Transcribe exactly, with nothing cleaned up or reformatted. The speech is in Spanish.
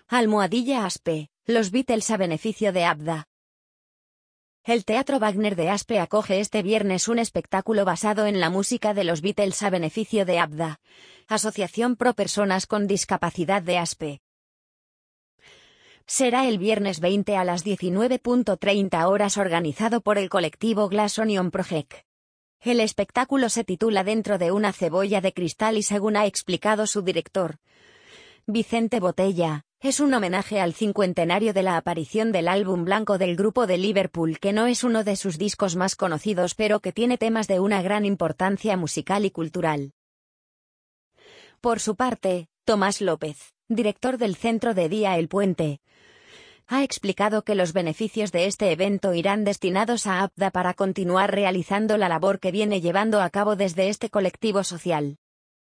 Almohadilla Aspe, los Beatles a beneficio de Abda. El Teatro Wagner de Aspe acoge este viernes un espectáculo basado en la música de los Beatles a beneficio de Abda, Asociación Pro Personas con Discapacidad de Aspe. Será el viernes veinte a las diecinueve treinta horas organizado por el colectivo Glass Onion Project. El espectáculo se titula Dentro de una cebolla de cristal y, según ha explicado su director, Vicente Botella, es un homenaje al cincuentenario de la aparición del álbum blanco del grupo de Liverpool, que no es uno de sus discos más conocidos pero que tiene temas de una gran importancia musical y cultural. Por su parte, Tomás López, director del Centro de Día El Puente, ha explicado que los beneficios de este evento irán destinados a Abda para continuar realizando la labor que viene llevando a cabo desde este colectivo social.